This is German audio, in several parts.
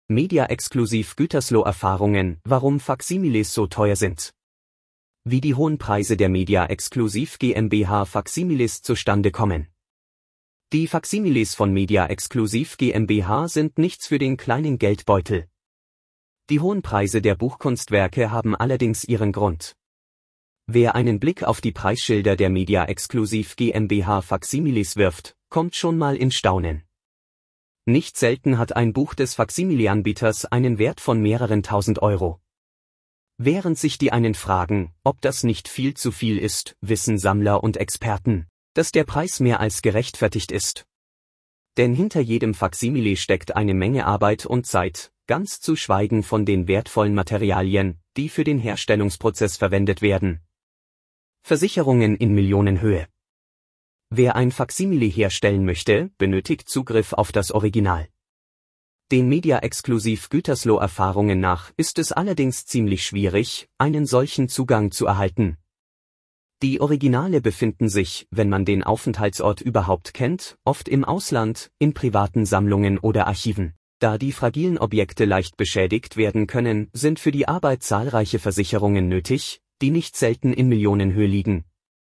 Media-exklusiv Gütersloh-Erfahrungen, warum Faksimiles so teuer sind. Wie die hohen Preise der Media-exklusiv GmbH Faksimiles zustande kommen. Die Faksimiles von Media-exklusiv GmbH sind nichts für den kleinen Geldbeutel. Die hohen Preise der Buchkunstwerke haben allerdings ihren Grund. Wer einen Blick auf die Preisschilder der Media-exklusiv GmbH Faksimiles wirft, kommt schon mal in Staunen. Nicht selten hat ein Buch des Faksimile-Anbieters einen Wert von mehreren tausend Euro. Während sich die einen fragen, ob das nicht viel zu viel ist, wissen Sammler und Experten, dass der Preis mehr als gerechtfertigt ist. Denn hinter jedem Faksimile steckt eine Menge Arbeit und Zeit, ganz zu schweigen von den wertvollen Materialien, die für den Herstellungsprozess verwendet werden. Versicherungen in Millionenhöhe. Wer ein Faksimile herstellen möchte, benötigt Zugriff auf das Original. Den Media-exklusiv Gütersloh-Erfahrungen nach ist es allerdings ziemlich schwierig, einen solchen Zugang zu erhalten. Die Originale befinden sich, wenn man den Aufenthaltsort überhaupt kennt, oft im Ausland, in privaten Sammlungen oder Archiven. Da die fragilen Objekte leicht beschädigt werden können, sind für die Arbeit zahlreiche Versicherungen nötig, die nicht selten in Millionenhöhe liegen.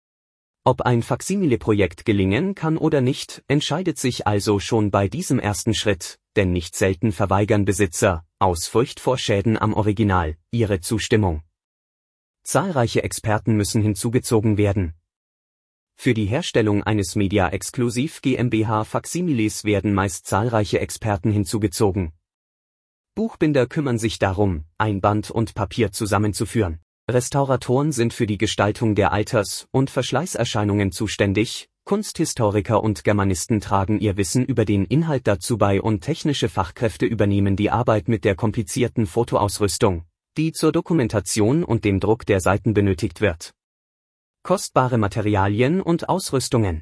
Ob ein Faksimile-Projekt gelingen kann oder nicht, entscheidet sich also schon bei diesem ersten Schritt, denn nicht selten verweigern Besitzer, aus Furcht vor Schäden am Original, ihre Zustimmung. Zahlreiche Experten müssen hinzugezogen werden. Für die Herstellung eines Media-exklusiv GmbH Faksimiles werden meist zahlreiche Experten hinzugezogen. Buchbinder kümmern sich darum, Einband und Papier zusammenzuführen. Restauratoren sind für die Gestaltung der Alters- und Verschleißerscheinungen zuständig, Kunsthistoriker und Germanisten tragen ihr Wissen über den Inhalt dazu bei und technische Fachkräfte übernehmen die Arbeit mit der komplizierten Fotoausrüstung, die zur Dokumentation und dem Druck der Seiten benötigt wird. Kostbare Materialien und Ausrüstungen.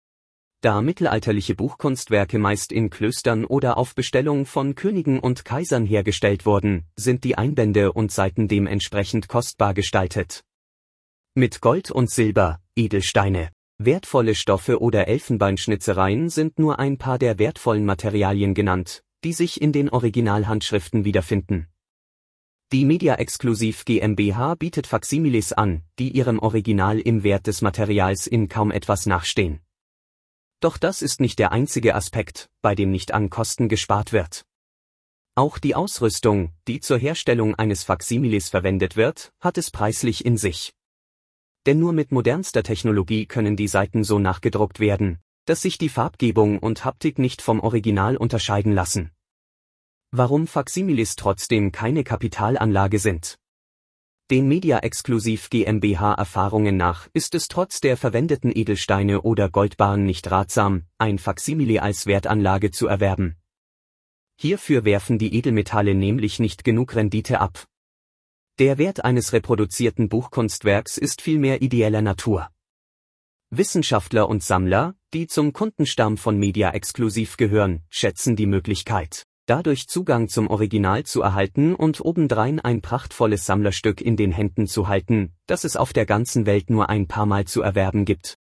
Da mittelalterliche Buchkunstwerke meist in Klöstern oder auf Bestellung von Königen und Kaisern hergestellt wurden, sind die Einbände und Seiten dementsprechend kostbar gestaltet. Mit Gold und Silber, Edelsteine, wertvolle Stoffe oder Elfenbeinschnitzereien sind nur ein paar der wertvollen Materialien genannt, die sich in den Originalhandschriften wiederfinden. Die Media-exklusiv GmbH bietet Faksimiles an, die ihrem Original im Wert des Materials in kaum etwas nachstehen. Doch das ist nicht der einzige Aspekt, bei dem nicht an Kosten gespart wird. Auch die Ausrüstung, die zur Herstellung eines Faksimiles verwendet wird, hat es preislich in sich. Denn nur mit modernster Technologie können die Seiten so nachgedruckt werden, dass sich die Farbgebung und Haptik nicht vom Original unterscheiden lassen. Warum Faksimiles trotzdem keine Kapitalanlage sind? Den Media-exklusiv GmbH Erfahrungen nach ist es trotz der verwendeten Edelsteine oder Goldbarren nicht ratsam, ein Faksimile als Wertanlage zu erwerben. Hierfür werfen die Edelmetalle nämlich nicht genug Rendite ab. Der Wert eines reproduzierten Buchkunstwerks ist vielmehr ideeller Natur. Wissenschaftler und Sammler, die zum Kundenstamm von Media-exklusiv gehören, schätzen die Möglichkeit, dadurch Zugang zum Original zu erhalten und obendrein ein prachtvolles Sammlerstück in den Händen zu halten, das es auf der ganzen Welt nur ein paar Mal zu erwerben gibt.